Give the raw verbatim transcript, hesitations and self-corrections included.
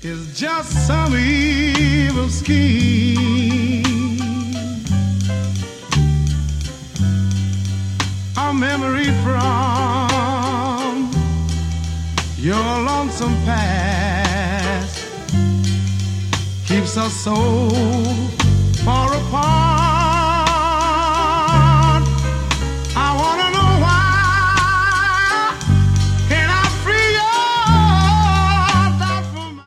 is just some evil scheme. A memory from your lonesome past keeps us so far apart.